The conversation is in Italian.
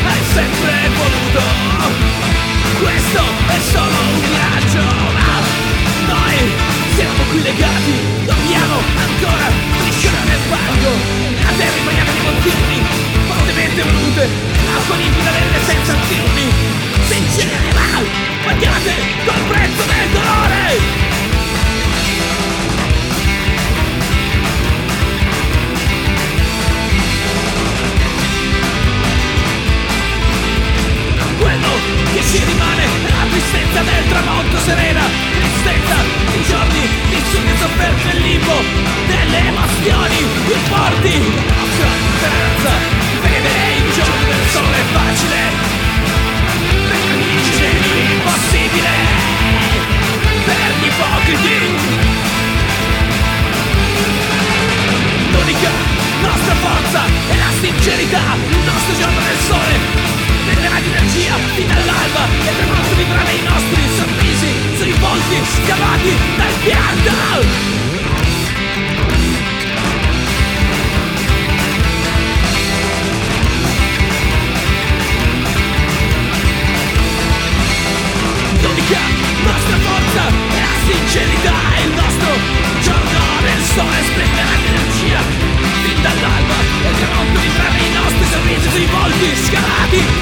hai sempre voluto. Questo è solo un miraggio, ma noi siamo qui legati, dobbiamo ancora strisciare nel fango. La terra impregnata di continui, fortemente volute, acqua limpida nelle senza firmi, sincere ma pagate col prezzo del dolore. Che ci rimane la tristezza del tramonto serena, tristezza di giorni vissuti e sofferti nel limbo delle emozioni più forti. La nostra speranza vedere il giorno del sole facile, per gli ingegni impossibile, per gli ipocriti. L'unica nostra forza è la sincerità, il nostro giorno del sole renderà di energia fino all'alba e per molto vivrà nei nostri sorrisi sui volti scavati dal pianto. L'unica nostra forza è la sincerità, il nostro giorno del sole splenderà di energia fin dall'alba e il tramonto vivrà nei nostri sorrisi sui volti scavati